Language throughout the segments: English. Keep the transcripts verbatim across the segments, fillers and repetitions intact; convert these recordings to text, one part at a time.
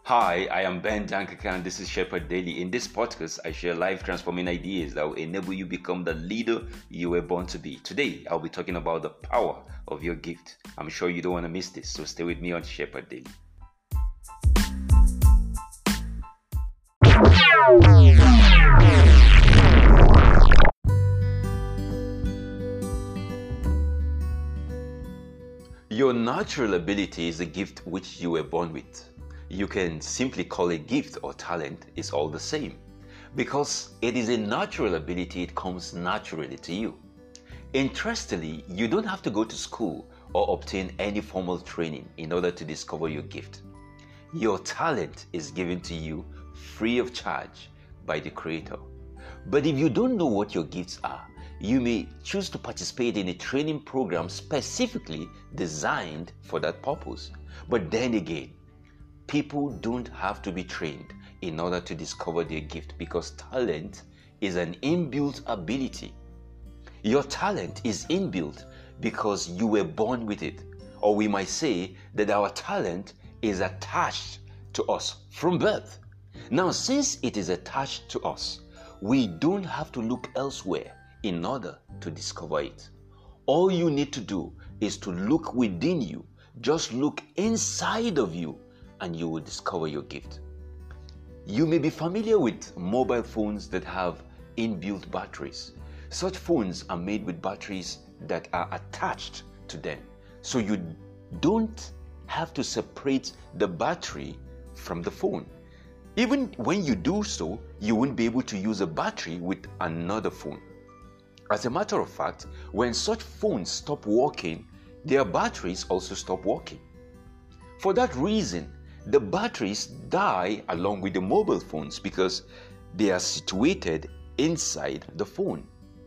Hi, I am Ben Dankaka and this is Shepherd Daily. In this podcast, I share life transforming ideas that will enable you become the leader you were born to be. Today, I'll be talking about the power of your gift. I'm sure you don't want to miss this, so stay with me on Shepherd Daily. Your natural ability is a gift which you were born with. You can simply call it gift or talent, it's all the same. Because it is a natural ability, it comes naturally to you. Interestingly, you don't have to go to school or obtain any formal training in order to discover your gift. Your talent is given to you free of charge by the Creator. But if you don't know what your gifts are, you may choose to participate in a training program specifically designed for that purpose. But then again, people don't have to be trained in order to discover their gift because talent is an inbuilt ability. Your talent is inbuilt because you were born with it. Or we might say that our talent is attached to us from birth. Now, since it is attached to us, we don't have to look elsewhere in order to discover it. All you need to do is to look within you. Just look inside of you and you will discover your gift. You may be familiar with mobile phones that have inbuilt batteries. Such phones are made with batteries that are attached to them. So you don't have to separate the battery from the phone. Even when you do so, you won't be able to use a battery with another phone. As a matter of fact, when such phones stop working, their batteries also stop working. For that reason, the batteries die along with the mobile phones because they are situated inside the phone.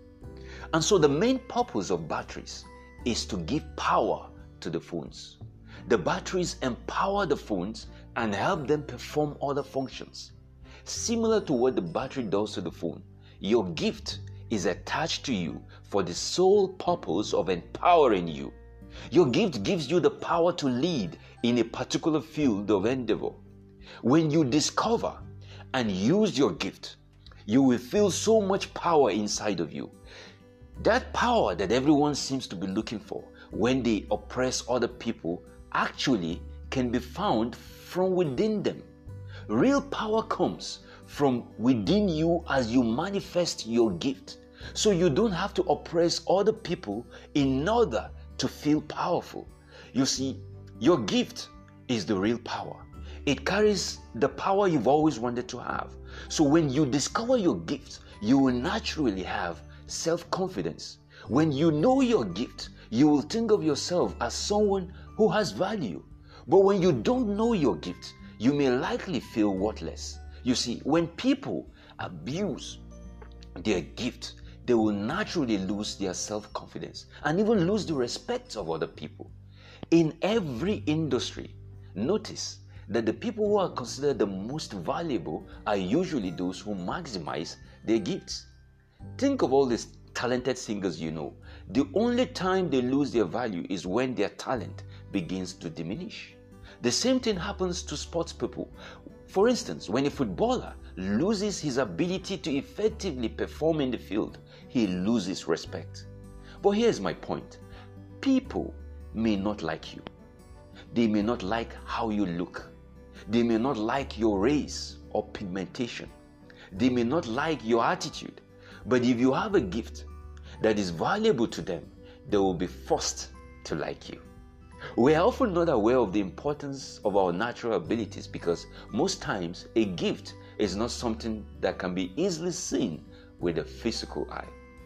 And so the main purpose of batteries is to give power to the phones. The batteries empower the phones and help them perform other functions. Similar to what the battery does to the phone, your gift is attached to you for the sole purpose of empowering you. Your gift gives you the power to lead in a particular field of endeavor. When you discover and use your gift, you will feel so much power inside of you. That power that everyone seems to be looking for when they oppress other people actually can be found from within them. Real power comes from within you as you manifest your gift. So you don't have to oppress other people in order to feel powerful. You see, your gift is the real power. It carries the power you've always wanted to have. So when you discover your gift, you will naturally have self-confidence. When you know your gift, you will think of yourself as someone who has value. But when you don't know your gift, you may likely feel worthless. You see, when people abuse their gift, they will naturally lose their self-confidence and even lose the respect of other people. In every industry, notice that the people who are considered the most valuable are usually those who maximize their gifts. Think of all these talented singers you know. The only time they lose their value is when their talent begins to diminish. The same thing happens to sports people. For instance, when a footballer loses his ability to effectively perform in the field, he loses respect. But here's my point. People may not like you. They may not like how you look. They may not like your race or pigmentation. They may not like your attitude. But if you have a gift that is valuable to them, they will be forced to like you. We are often not aware of the importance of our natural abilities because most times a gift is not something that can be easily seen with a physical eye.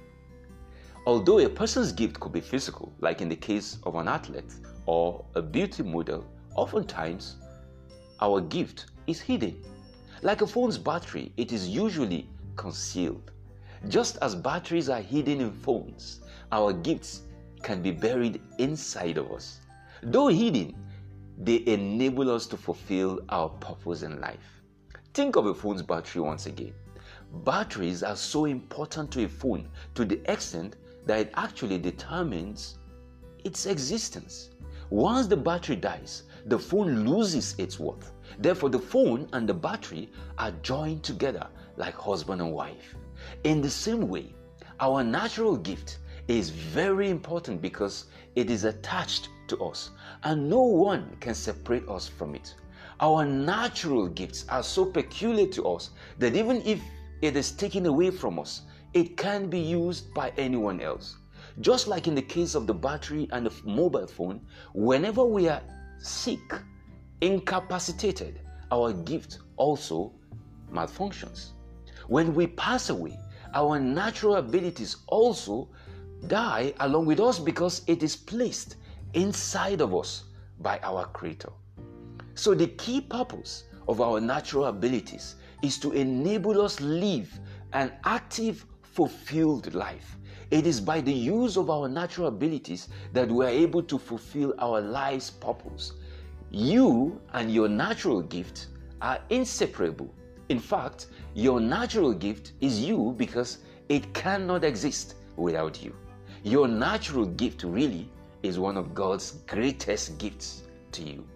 Although a person's gift could be physical, like in the case of an athlete or a beauty model, oftentimes our gift is hidden. Like a phone's battery, it is usually concealed. Just as batteries are hidden in phones, our gifts can be buried inside of us. Though hidden, they enable us to fulfill our purpose in life. Think of a phone's battery once again. Batteries are so important to a phone to the extent that it actually determines its existence. Once the battery dies, the phone loses its worth. Therefore, the phone and the battery are joined together like husband and wife. In the same way, our natural gift is very important because it is attached to us and no one can separate us from it. Our natural gifts are so peculiar to us that even if it is taken away from us, it can be used by anyone else. Just like in the case of the battery and the mobile phone, whenever we are sick, incapacitated, our gift also malfunctions. When we pass away, our natural abilities also die along with us because it is placed inside of us by our Creator. So the key purpose of our natural abilities is to enable us live an active, fulfilled life. It is by the use of our natural abilities that we are able to fulfill our life's purpose. You and your natural gift are inseparable. In fact, your natural gift is you because it cannot exist without you. Your natural gift really is one of God's greatest gifts to you.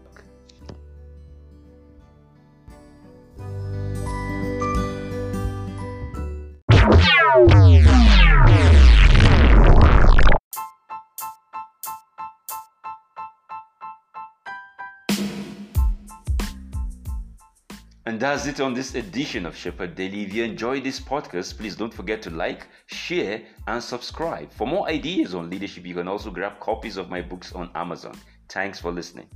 And that's it on this edition of Shepherd Daily. If you enjoyed this podcast, please don't forget to like, share, and subscribe. For more ideas on leadership, you can also grab copies of my books on Amazon. Thanks for listening.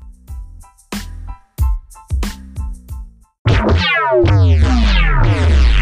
Yeah.